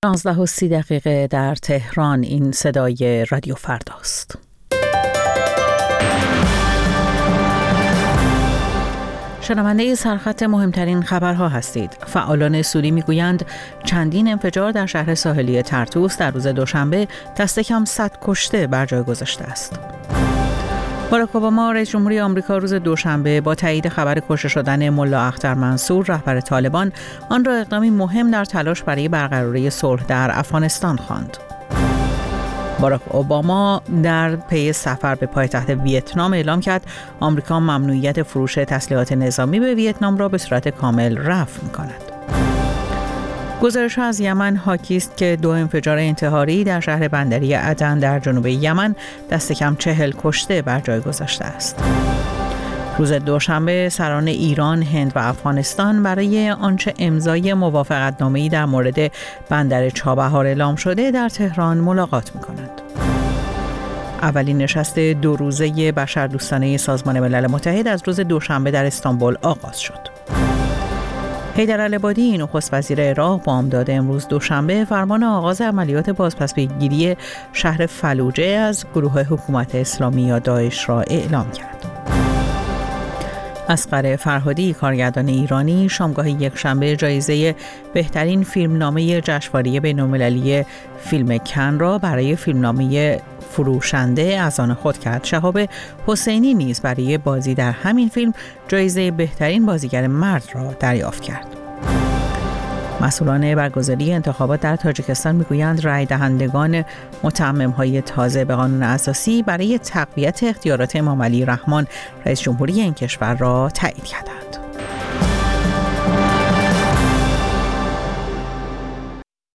19:30 در تهران. این صدای رادیو فرداست. شنونده سرخط مهمترین خبرها هستید. فعالان سوری میگویند چندین انفجار در شهر ساحلی طرطوس در روز دوشنبه دست کم 100 کشته بر جای گذاشته است. باراک اوباما رئیس جمهوری آمریکا روز دوشنبه با تایید خبر کشته شدن ملا اختر منصور رهبر طالبان آن را اقدامی مهم در تلاش برای برقراری صلح در افغانستان خواند. باراک اوباما در پی سفر به پایتخت ویتنام اعلام کرد آمریکا ممنوعیت فروش تسلیحات نظامی به ویتنام را به صورت کامل رفع می‌کند. گزارش‌ها از یمن حاکی است که 2 انفجار انتحاری در شهر بندری عدن در جنوب یمن دست کم 40 کشته بر جای گذاشته است. روز دوشنبه سران ایران، هند و افغانستان برای آنچه امضای موافقتنامه‌ای در مورد بندر چابهار اعلام شده در تهران ملاقات می‌کنند. اولین نشست 2 روزه بشردوستانه سازمان ملل متحد از روز دوشنبه در استانبول آغاز شد. حیدر العبادی نخست وزیر عراق بامداد امروز دوشنبه فرمان آغاز عملیات بازپسگیری شهر فلوجه از گروه حکومت اسلامی یا داعش را اعلام کرد. اصغر فرهادی کارگردان ایرانی شامگاه یکشنبه جایزه بهترین فیلمنامه جشنواره بین‌المللی فیلم کن را برای فیلمنامه فروشنده از آن خود کرد. شهاب حسینی نیز برای بازی در همین فیلم جایزه بهترین بازیگر مرد را دریافت کرد. مسئولان برگزاری انتخابات در تاجیکستان میگویند رای دهندگان متمم‌های تازه به قانون اساسی برای تقویت اختیارات امام علی رحمان رئیس جمهوری این کشور را تایید کردند.